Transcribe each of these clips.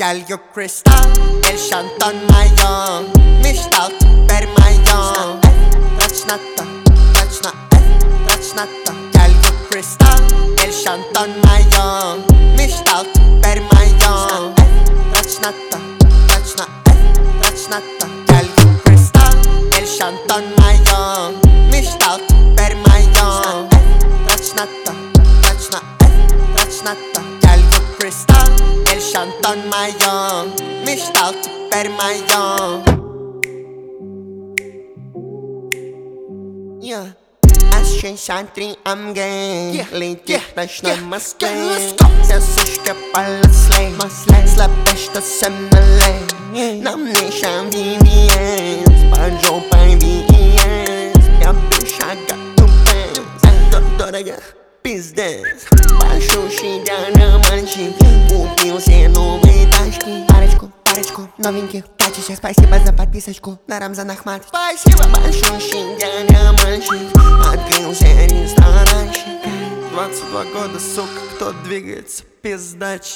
Girl, you crystal, el Shanton mayon. Mishtal, per mayon. Touch nata, touch na, touch nata. Girl, you crystal, el Shanton mayon. Mishtal, per mayon. Touch nata, touch na, touch nata. Girl, you crystal, el Shanton mayon. Mishtal, per mayon. Touch nata, touch na, touch nata. Girl, you crystal, el Shanton mayon. Mishtal, per mayon. Yeah. Аз шантри am gay. Лети точно в Москве. Вся сушка полослей. Слабешта се налей. Нам не шам VVS. Под жопой VVS. Я бывша готова. Дорого, пиздец. Большущий диамантчик. Купил все новые тачки. Парочку новеньких тачек. Спасибо за подписочку на Рамзан Ахмат. Спасибо. Большущий диамантчик. Открылся ресторанчик. 22 года, сука, кто двигается, пиздач.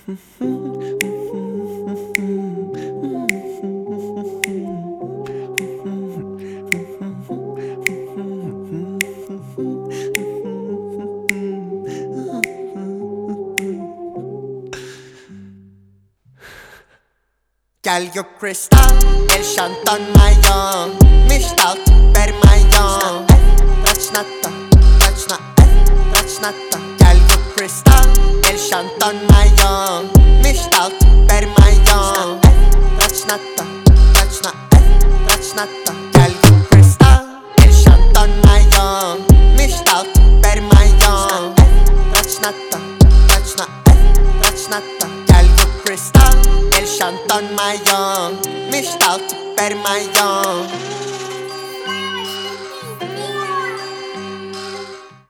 Girl, you crystal, el Shanton mayon. Mishtal, per mayon. Touch nata, touch na, touch nata. Girl, you crystal, el Shanton mayon. Mishtal, per mayon. Touch nata, touch na, touch nata. Girl, you crystal, el Shanton mayon. Mishtal, per mayon. Touch nata, touch na, touch nata. Girl, you crystal, el Shanton mayon. Mishtal, per mayon.